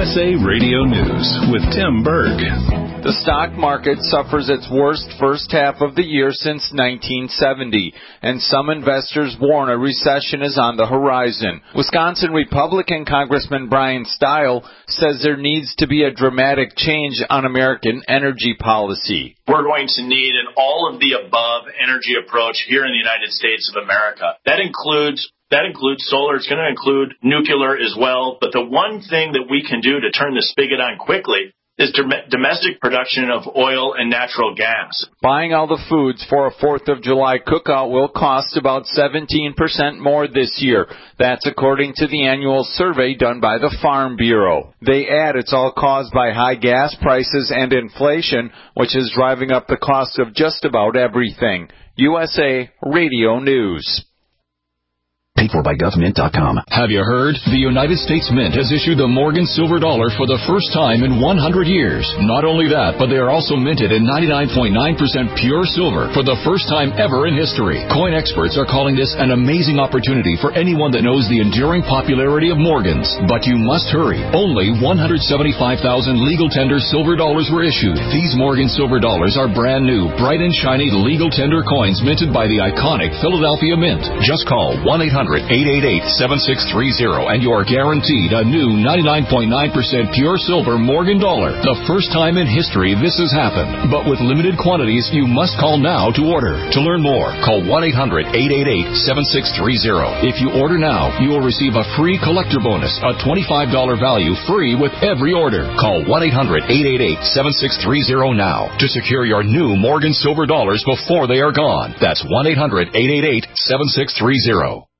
USA Radio News with Tim Berg. The stock market suffers its worst first half of the year since 1970, and some investors warn a recession is on the horizon. Wisconsin Republican Congressman Brian Stile says there needs to be a dramatic change on American energy policy. We're going to need an all-of-the-above energy approach here in the United States of America. That includes solar. It's going to include nuclear as well. But the one thing that we can do to turn the spigot on quickly is domestic production of oil and natural gas. Buying all the foods for a 4th of July cookout will cost about 17% more this year. That's according to the annual survey done by the Farm Bureau. They add it's all caused by high gas prices and inflation, which is driving up the cost of just about everything. USA Radio News. Paid for by GovMint.com. Have you heard? The United States Mint has issued the Morgan Silver Dollar for the first time in 100 years. Not only that, but they are also minted in 99.9% pure silver for the first time ever in history. Coin experts are calling this an amazing opportunity for anyone that knows the enduring popularity of Morgans. But you must hurry. Only 175,000 legal tender silver dollars were issued. These Morgan Silver Dollars are brand new, bright and shiny legal tender coins minted by the iconic Philadelphia Mint. Just call 1-800-888-7630 and you are guaranteed a new 99.9% pure silver Morgan dollar. The first time in history this has happened. But with limited quantities, you must call now to order. To learn more, call 1-800-888-7630. If you order now, you will receive a free collector bonus, a $25 value free with every order. Call 1-800-888-7630 now to secure your new Morgan Silver Dollars before they are gone. That's 1-800-888-7630.